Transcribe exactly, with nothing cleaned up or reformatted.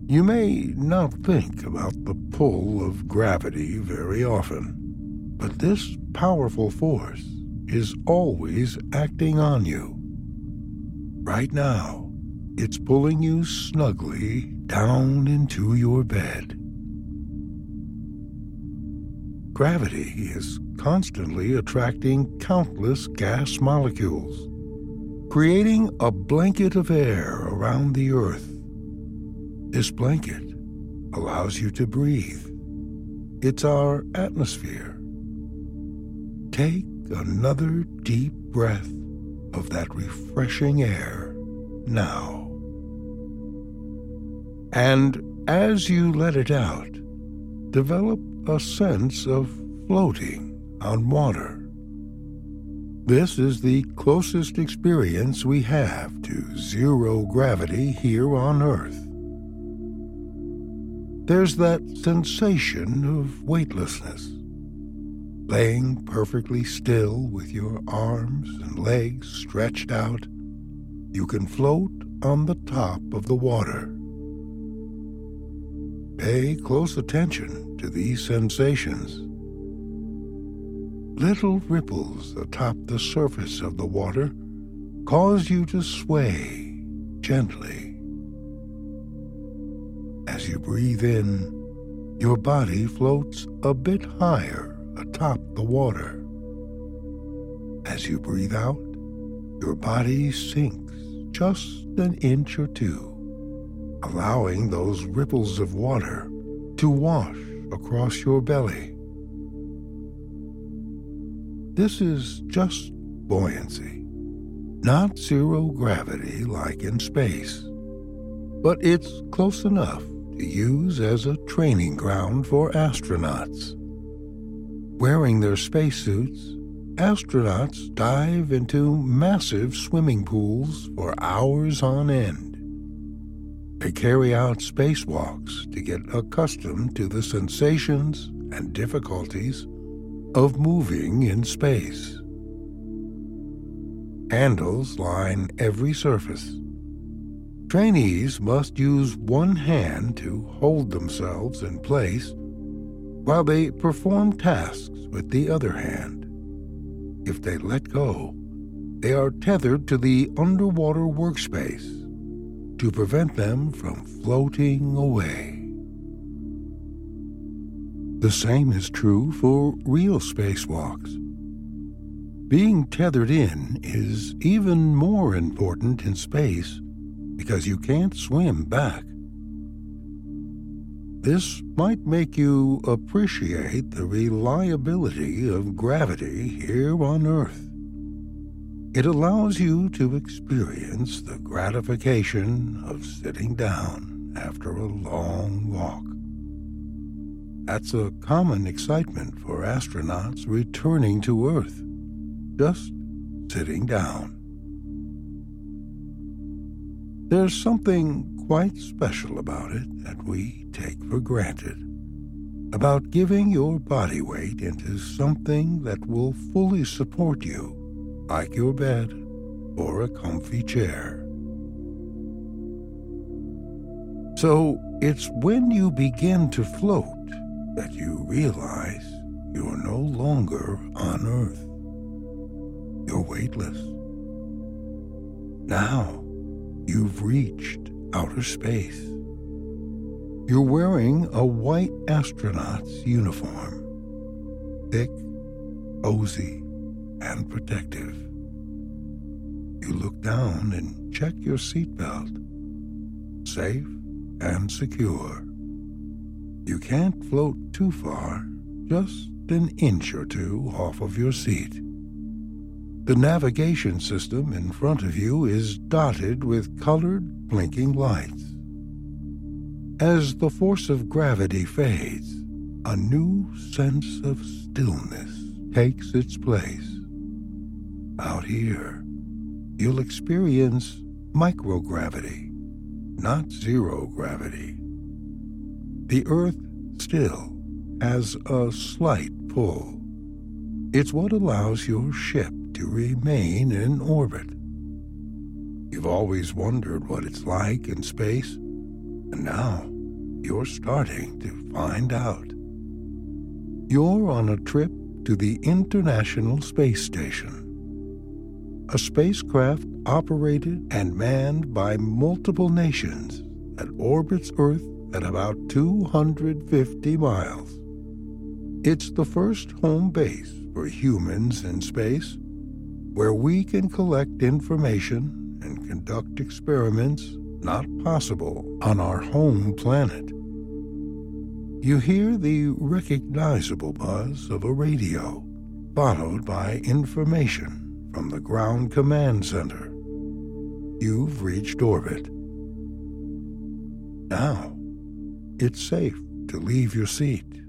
You may not think about the pull of gravity very often, but this powerful force is always acting on you. Right now, it's pulling you snugly down into your bed. Gravity is constantly attracting countless gas molecules, creating a blanket of air around the Earth. This blanket allows you to breathe. It's our atmosphere. Take another deep breath of that refreshing air now. And as you let it out, develop a sense of floating on water. This is the closest experience we have to zero gravity here on Earth. There's that sensation of weightlessness, laying perfectly still with your arms and legs stretched out. You can float on the top of the water. Pay close attention to these sensations. Little ripples atop the surface of the water cause you to sway gently. As you breathe in, your body floats a bit higher atop the water. As you breathe out, your body sinks just an inch or two, allowing those ripples of water to wash across your belly. This is just buoyancy, not zero gravity like in space, but it's close enough to use as a training ground for astronauts. Wearing their spacesuits, astronauts dive into massive swimming pools for hours on end. They carry out spacewalks to get accustomed to the sensations and difficulties of moving in space. Handles line every surface. Trainees must use one hand to hold themselves in place while they perform tasks with the other hand. If they let go, they are tethered to the underwater workspace to prevent them from floating away. The same is true for real spacewalks. Being tethered in is even more important in space because you can't swim back. This might make you appreciate the reliability of gravity here on Earth. It allows you to experience the gratification of sitting down after a long walk. That's a common excitement for astronauts returning to Earth, just sitting down. There's something quite special about it that we take for granted, about giving your body weight into something that will fully support you, like your bed or a comfy chair. So it's when you begin to float that you realize you're no longer on Earth. You're weightless. Now you've reached outer space. You're wearing a white astronaut's uniform, thick, cozy, and protective. You look down and check your seatbelt. Safe and secure. You can't float too far, just an inch or two off of your seat. The navigation system in front of you is dotted with colored, blinking lights. As the force of gravity fades, a new sense of stillness takes its place. Out here, you'll experience microgravity, not zero gravity. The Earth still has a slight pull. It's what allows your ship to remain in orbit. You've always wondered what it's like in space, and now you're starting to find out. You're on a trip to the International Space Station, a spacecraft operated and manned by multiple nations that orbits Earth at about two hundred fifty miles. It's the first home base for humans in space, where we can collect information and conduct experiments not possible on our home planet. You hear the recognizable buzz of a radio, followed by information from the ground command center. You've reached orbit. Now, it's safe to leave your seat